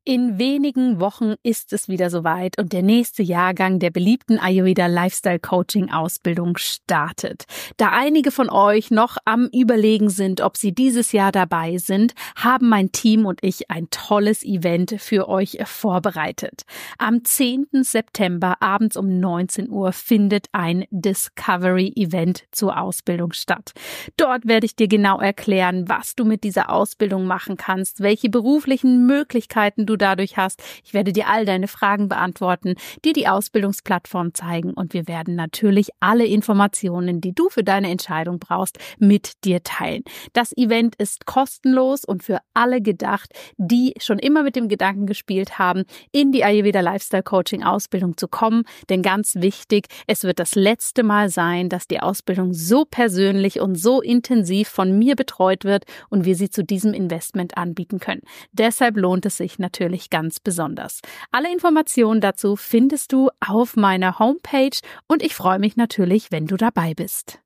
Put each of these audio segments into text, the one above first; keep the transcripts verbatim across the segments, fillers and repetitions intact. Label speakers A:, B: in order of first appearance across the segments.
A: In wenigen Wochen ist es wieder soweit und der nächste Jahrgang der beliebten Ayurveda Lifestyle Coaching Ausbildung startet. Da einige von euch noch am Überlegen sind, ob sie dieses Jahr dabei sind, haben mein Team und ich ein tolles Event für euch vorbereitet. Am zehnten September abends um neunzehn Uhr findet ein Discovery Event zur Ausbildung statt. Dort werde ich dir genau erklären, was du mit dieser Ausbildung machen kannst, welche beruflichen Möglichkeiten du dadurch hast. Ich werde dir all deine Fragen beantworten, dir die Ausbildungsplattform zeigen und wir werden natürlich alle Informationen, die du für deine Entscheidung brauchst, mit dir teilen. Das Event ist kostenlos und für alle gedacht, die schon immer mit dem Gedanken gespielt haben, in die Ayurveda Lifestyle Coaching Ausbildung zu kommen. Denn ganz wichtig, es wird das letzte Mal sein, dass die Ausbildung so persönlich und so intensiv von mir betreut wird und wir sie zu diesem Investment anbieten können. Deshalb lohnt es sich natürlich ganz besonders. Alle Informationen dazu findest du auf meiner Homepage und ich freue mich natürlich, wenn du dabei bist.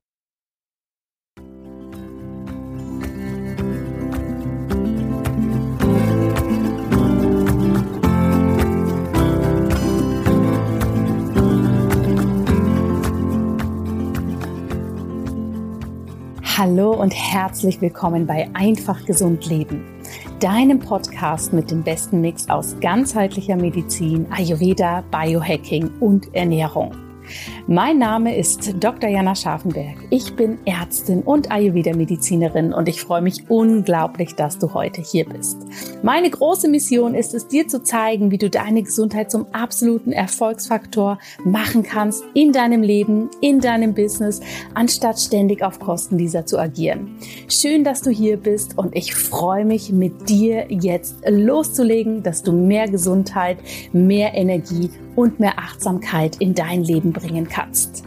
A: Hallo und herzlich willkommen bei Einfach Gesund Leben, deinem Podcast mit dem besten Mix aus ganzheitlicher Medizin, Ayurveda, Biohacking und Ernährung. Mein Name ist Doktor Jana Scharfenberg. Ich bin Ärztin und Ayurveda-Medizinerin und ich freue mich unglaublich, dass du heute hier bist. Meine große Mission ist es, dir zu zeigen, wie du deine Gesundheit zum absoluten Erfolgsfaktor machen kannst in deinem Leben, in deinem Business, anstatt ständig auf Kosten dieser zu agieren. Schön, dass du hier bist und ich freue mich, mit dir jetzt loszulegen, dass du mehr Gesundheit, mehr Energie und mehr Achtsamkeit in dein Leben bringen kannst.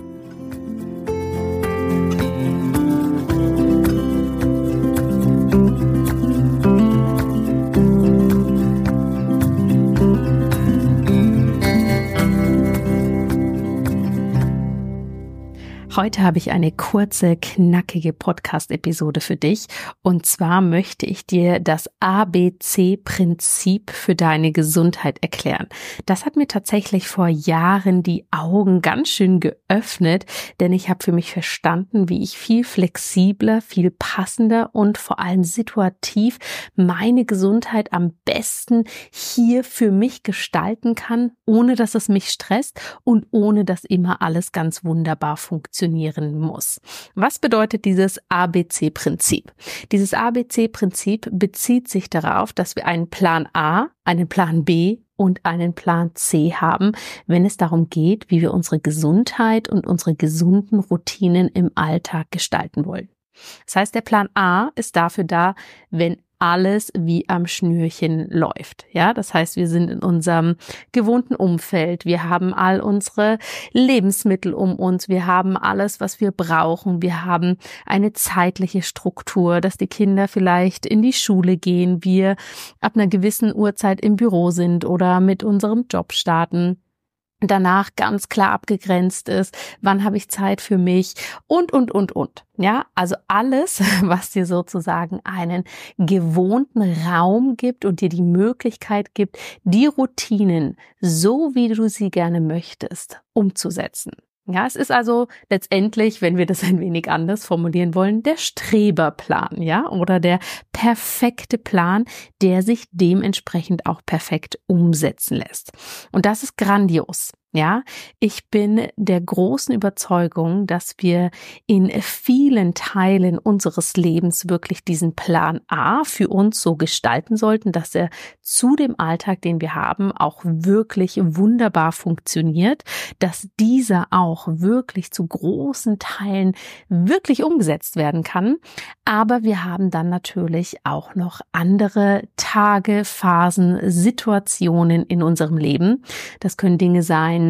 A: Heute habe ich eine kurze, knackige Podcast-Episode für dich und zwar möchte ich dir das A B C-Prinzip für deine Gesundheit erklären. Das hat mir tatsächlich vor Jahren die Augen ganz schön geöffnet, denn ich habe für mich verstanden, wie ich viel flexibler, viel passender und vor allem situativ meine Gesundheit am besten hier für mich gestalten kann, ohne dass es mich stresst und ohne dass immer alles ganz wunderbar funktioniert muss. Was bedeutet dieses A B C-Prinzip? Dieses A B C-Prinzip bezieht sich darauf, dass wir einen Plan A, einen Plan B und einen Plan C haben, wenn es darum geht, wie wir unsere Gesundheit und unsere gesunden Routinen im Alltag gestalten wollen. Das heißt, der Plan A ist dafür da, wenn alles wie am Schnürchen läuft. Ja, das heißt, wir sind in unserem gewohnten Umfeld. Wir haben all unsere Lebensmittel um uns. Wir haben alles, was wir brauchen. Wir haben eine zeitliche Struktur, dass die Kinder vielleicht in die Schule gehen. Wir ab einer gewissen Uhrzeit im Büro sind oder mit unserem Job starten. Danach ganz klar abgegrenzt ist, wann habe ich Zeit für mich und, und, und, und. Ja, also alles, was dir sozusagen einen gewohnten Raum gibt und dir die Möglichkeit gibt, die Routinen, so wie du sie gerne möchtest, umzusetzen. Ja, es ist also letztendlich, wenn wir das ein wenig anders formulieren wollen, der Streberplan, ja, oder der perfekte Plan, der sich dementsprechend auch perfekt umsetzen lässt. Und das ist grandios. Ja, ich bin der großen Überzeugung, dass wir in vielen Teilen unseres Lebens wirklich diesen Plan A für uns so gestalten sollten, dass er zu dem Alltag, den wir haben, auch wirklich wunderbar funktioniert, dass dieser auch wirklich zu großen Teilen wirklich umgesetzt werden kann. Aber wir haben dann natürlich auch noch andere Tage, Phasen, Situationen in unserem Leben. Das können Dinge sein,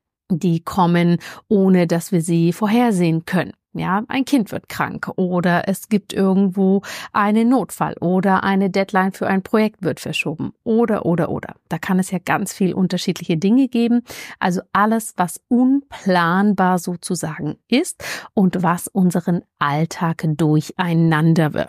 A: die kommen, ohne dass wir sie vorhersehen können. Ja, ein Kind wird krank oder es gibt irgendwo einen Notfall oder eine Deadline für ein Projekt wird verschoben oder, oder, oder. Da kann es ja ganz viel unterschiedliche Dinge geben. Also alles, was unplanbar sozusagen ist und was unseren Alltag durcheinander wirft.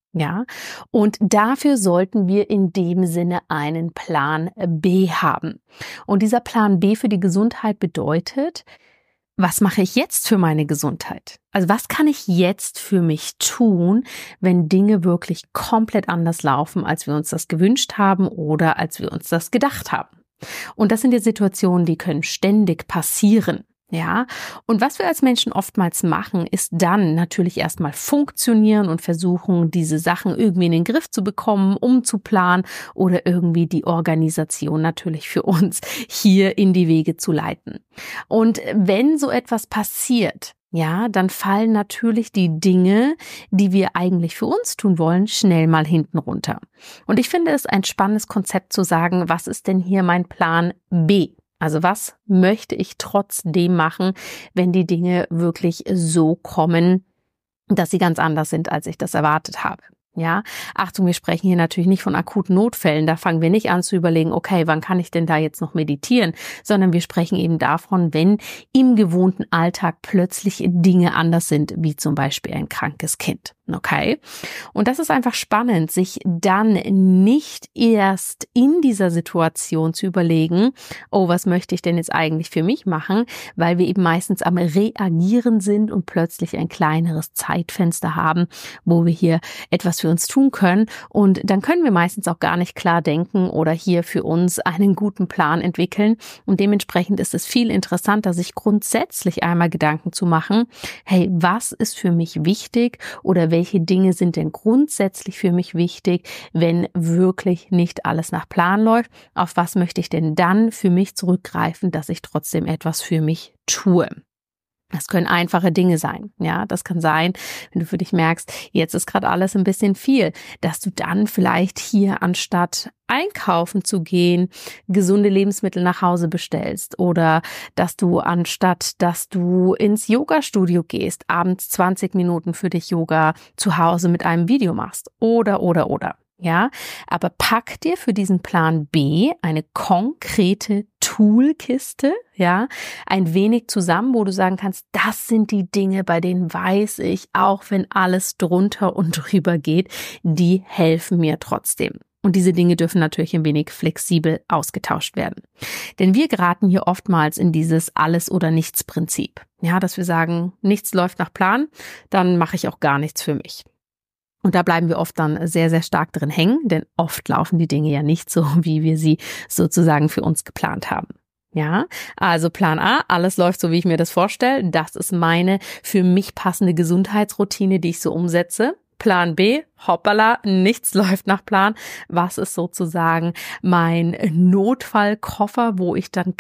A: Ja, und dafür sollten wir in dem Sinne einen Plan B haben. Und dieser Plan B für die Gesundheit bedeutet, was mache ich jetzt für meine Gesundheit? Also was kann ich jetzt für mich tun, wenn Dinge wirklich komplett anders laufen, als wir uns das gewünscht haben oder als wir uns das gedacht haben? Und das sind ja Situationen, die können ständig passieren. Ja, und was wir als Menschen oftmals machen, ist dann natürlich erstmal funktionieren und versuchen, diese Sachen irgendwie in den Griff zu bekommen, umzuplanen oder irgendwie die Organisation natürlich für uns hier in die Wege zu leiten. Und wenn so etwas passiert, ja, dann fallen natürlich die Dinge, die wir eigentlich für uns tun wollen, schnell mal hinten runter. Und ich finde es ein spannendes Konzept zu sagen, was ist denn hier mein Plan B? Also was möchte ich trotzdem machen, wenn die Dinge wirklich so kommen, dass sie ganz anders sind, als ich das erwartet habe? Ja, Achtung, wir sprechen hier natürlich nicht von akuten Notfällen. Da fangen wir nicht an zu überlegen, okay, wann kann ich denn da jetzt noch meditieren? Sondern wir sprechen eben davon, wenn im gewohnten Alltag plötzlich Dinge anders sind, wie zum Beispiel ein krankes Kind. Okay? Und das ist einfach spannend, sich dann nicht erst in dieser Situation zu überlegen, oh, was möchte ich denn jetzt eigentlich für mich machen? Weil wir eben meistens am Reagieren sind und plötzlich ein kleineres Zeitfenster haben, wo wir hier etwas für uns tun können. Und dann können wir meistens auch gar nicht klar denken oder hier für uns einen guten Plan entwickeln. Und dementsprechend ist es viel interessanter, sich grundsätzlich einmal Gedanken zu machen, hey, was ist für mich wichtig oder welche Dinge sind denn grundsätzlich für mich wichtig, wenn wirklich nicht alles nach Plan läuft? Auf was möchte ich denn dann für mich zurückgreifen, dass ich trotzdem etwas für mich tue? Das können einfache Dinge sein, ja, das kann sein, wenn du für dich merkst, jetzt ist gerade alles ein bisschen viel, dass du dann vielleicht hier anstatt einkaufen zu gehen, gesunde Lebensmittel nach Hause bestellst oder dass du anstatt, dass du ins Yoga-Studio gehst, abends zwanzig Minuten für dich Yoga zu Hause mit einem Video machst oder, oder, oder. Ja, aber pack dir für diesen Plan B eine konkrete Toolkiste, ja, ein wenig zusammen, wo du sagen kannst, das sind die Dinge, bei denen weiß ich, auch wenn alles drunter und drüber geht, die helfen mir trotzdem. Und diese Dinge dürfen natürlich ein wenig flexibel ausgetauscht werden. Denn wir geraten hier oftmals in dieses Alles- oder Nichts-Prinzip. Ja, dass wir sagen, nichts läuft nach Plan, dann mache ich auch gar nichts für mich. Und da bleiben wir oft dann sehr, sehr stark drin hängen, denn oft laufen die Dinge ja nicht so, wie wir sie sozusagen für uns geplant haben. Ja, also Plan A, alles läuft so, wie ich mir das vorstelle. Das ist meine für mich passende Gesundheitsroutine, die ich so umsetze. Plan B, hoppala, nichts läuft nach Plan. Was ist sozusagen mein Notfallkoffer, wo ich dann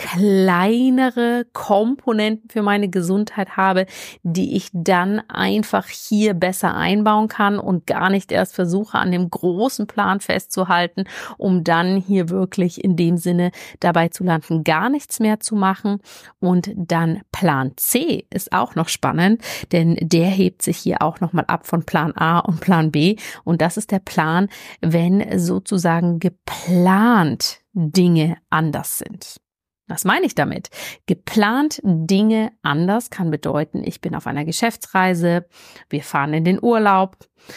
A: kleinere Komponenten für meine Gesundheit habe, die ich dann einfach hier besser einbauen kann und gar nicht erst versuche, an dem großen Plan festzuhalten, um dann hier wirklich in dem Sinne dabei zu landen, gar nichts mehr zu machen. Und dann Plan C ist auch noch spannend, denn der hebt sich hier auch nochmal ab von Plan A und Plan B. Und das ist der Plan, wenn sozusagen geplant Dinge anders sind. Was meine ich damit? Geplant Dinge anders kann bedeuten, ich bin auf einer Geschäftsreise, wir fahren in den Urlaub,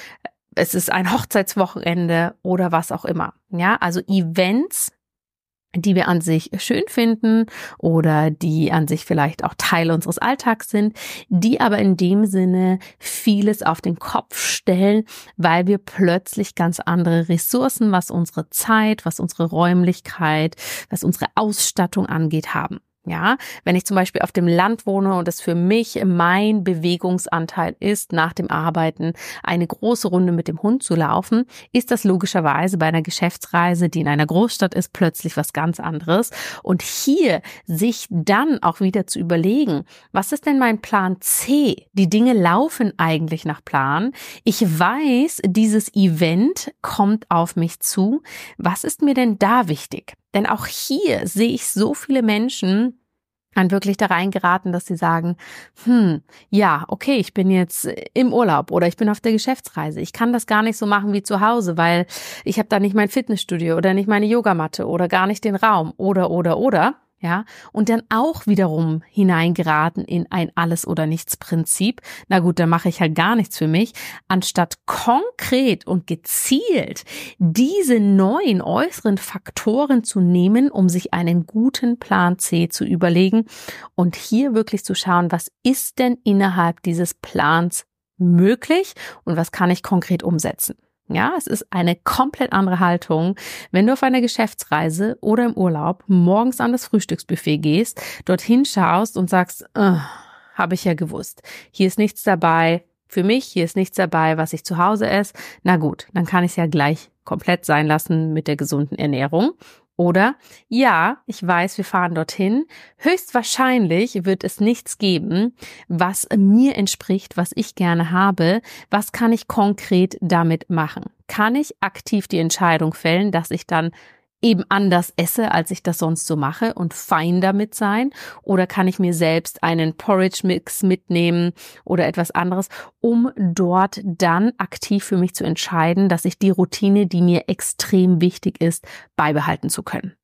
A: es ist ein Hochzeitswochenende oder was auch immer. Ja, also Events, die wir an sich schön finden oder die an sich vielleicht auch Teil unseres Alltags sind, die aber in dem Sinne vieles auf den Kopf stellen, weil wir plötzlich ganz andere Ressourcen, was unsere Zeit, was unsere Räumlichkeit, was unsere Ausstattung angeht, haben. Ja, wenn ich zum Beispiel auf dem Land wohne und es für mich mein Bewegungsanteil ist, nach dem Arbeiten eine große Runde mit dem Hund zu laufen, ist das logischerweise bei einer Geschäftsreise, die in einer Großstadt ist, plötzlich was ganz anderes. Und hier sich dann auch wieder zu überlegen, was ist denn mein Plan C? Die Dinge laufen eigentlich nach Plan. Ich weiß, dieses Event kommt auf mich zu. Was ist mir denn da wichtig? Denn auch hier sehe ich so viele Menschen dann wirklich da reingeraten, dass sie sagen, hm, ja, okay, ich bin jetzt im Urlaub oder ich bin auf der Geschäftsreise. Ich kann das gar nicht so machen wie zu Hause, weil ich habe da nicht mein Fitnessstudio oder nicht meine Yogamatte oder gar nicht den Raum oder, oder, oder. Ja, und dann auch wiederum hineingeraten in ein Alles-oder-nichts-Prinzip. Na gut, dann mache ich halt gar nichts für mich, anstatt konkret und gezielt diese neuen äußeren Faktoren zu nehmen, um sich einen guten Plan C zu überlegen und hier wirklich zu schauen, was ist denn innerhalb dieses Plans möglich und was kann ich konkret umsetzen. Ja, es ist eine komplett andere Haltung, wenn du auf einer Geschäftsreise oder im Urlaub morgens an das Frühstücksbuffet gehst, dorthin schaust und sagst, äh, habe ich ja gewusst, hier ist nichts dabei für mich, hier ist nichts dabei, was ich zu Hause esse. Na gut, dann kann ich es ja gleich komplett sein lassen mit der gesunden Ernährung. Oder, ja, ich weiß, wir fahren dorthin. Höchstwahrscheinlich wird es nichts geben, was mir entspricht, was ich gerne habe. Was kann ich konkret damit machen? Kann ich aktiv die Entscheidung fällen, dass ich dann eben anders esse, als ich das sonst so mache und fein damit sein? Oder kann ich mir selbst einen Porridge-Mix mitnehmen oder etwas anderes, um dort dann aktiv für mich zu entscheiden, dass ich die Routine, die mir extrem wichtig ist, beibehalten zu können?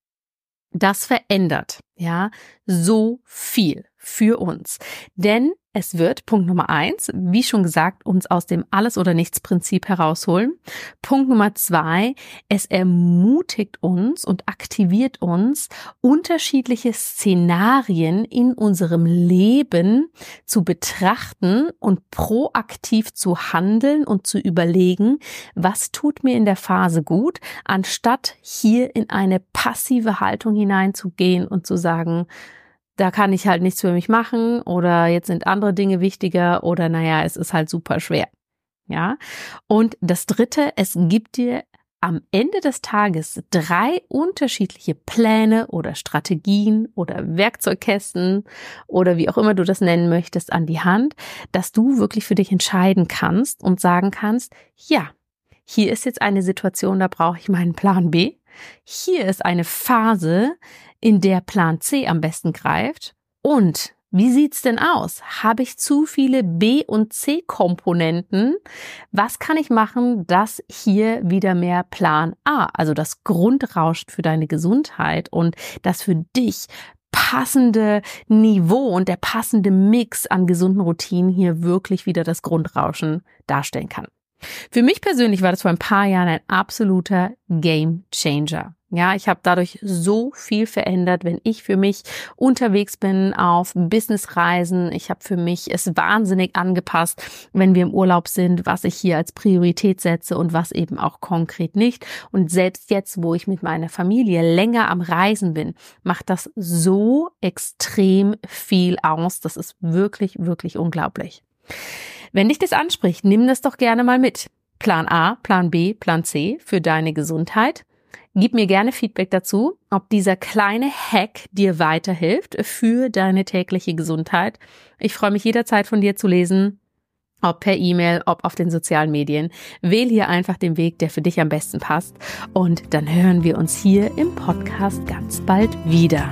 A: Das verändert, ja, so viel für uns. Denn es wird, Punkt Nummer eins, wie schon gesagt, uns aus dem Alles-oder-nichts-Prinzip herausholen. Punkt Nummer zwei, es ermutigt uns und aktiviert uns, unterschiedliche Szenarien in unserem Leben zu betrachten und proaktiv zu handeln und zu überlegen, was tut mir in der Phase gut, anstatt hier in eine passive Haltung hineinzugehen und zu sagen, da kann ich halt nichts für mich machen oder jetzt sind andere Dinge wichtiger oder naja, es ist halt super schwer. Ja. Und das Dritte, es gibt dir am Ende des Tages drei unterschiedliche Pläne oder Strategien oder Werkzeugkästen oder wie auch immer du das nennen möchtest an die Hand, dass du wirklich für dich entscheiden kannst und sagen kannst, ja, hier ist jetzt eine Situation, da brauche ich meinen Plan B. Hier ist eine Phase, in der Plan C am besten greift. Und wie sieht's denn aus? Habe ich zu viele B- und C-Komponenten? Was kann ich machen, dass hier wieder mehr Plan A, also das Grundrauschen für deine Gesundheit und das für dich passende Niveau und der passende Mix an gesunden Routinen hier wirklich wieder das Grundrauschen darstellen kann? Für mich persönlich war das vor ein paar Jahren ein absoluter Game Changer. Ja, ich habe dadurch so viel verändert, wenn ich für mich unterwegs bin auf Businessreisen. Ich habe für mich es wahnsinnig angepasst, wenn wir im Urlaub sind, was ich hier als Priorität setze und was eben auch konkret nicht. Und selbst jetzt, wo ich mit meiner Familie länger am Reisen bin, macht das so extrem viel aus. Das ist wirklich, wirklich unglaublich. Wenn dich das anspricht, nimm das doch gerne mal mit. Plan A, Plan B, Plan C für deine Gesundheit. Gib mir gerne Feedback dazu, ob dieser kleine Hack dir weiterhilft für deine tägliche Gesundheit. Ich freue mich jederzeit von dir zu lesen, ob per E-Mail, ob auf den sozialen Medien. Wähl hier einfach den Weg, der für dich am besten passt. Und dann hören wir uns hier im Podcast ganz bald wieder.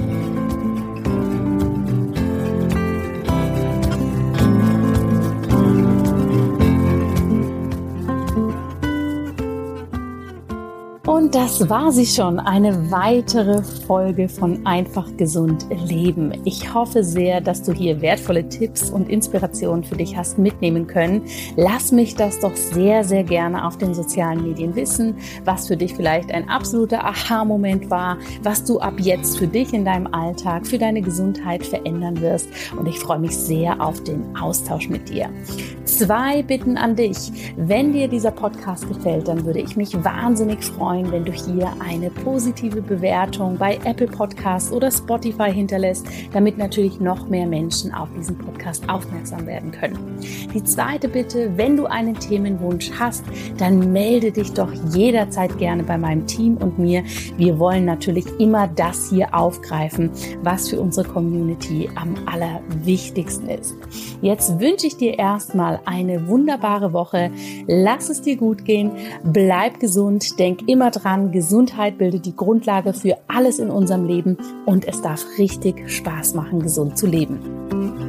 A: Und das war sie schon, eine weitere Folge von Einfach Gesund Leben. Ich hoffe sehr, dass du hier wertvolle Tipps und Inspirationen für dich hast mitnehmen können. Lass mich das doch sehr, sehr gerne auf den sozialen Medien wissen, was für dich vielleicht ein absoluter Aha-Moment war, was du ab jetzt für dich in deinem Alltag, für deine Gesundheit verändern wirst. Und ich freue mich sehr auf den Austausch mit dir. Zwei Bitten an dich. Wenn dir dieser Podcast gefällt, dann würde ich mich wahnsinnig freuen, wenn du hier eine positive Bewertung bei Apple Podcasts oder Spotify hinterlässt, damit natürlich noch mehr Menschen auf diesen Podcast aufmerksam werden können. Die zweite Bitte, wenn du einen Themenwunsch hast, dann melde dich doch jederzeit gerne bei meinem Team und mir. Wir wollen natürlich immer das hier aufgreifen, was für unsere Community am allerwichtigsten ist. Jetzt wünsche ich dir erstmal eine wunderbare Woche. Lass es dir gut gehen, bleib gesund, denk immer dran, Gesundheit bildet die Grundlage für alles in unserem Leben und es darf richtig Spaß machen, gesund zu leben.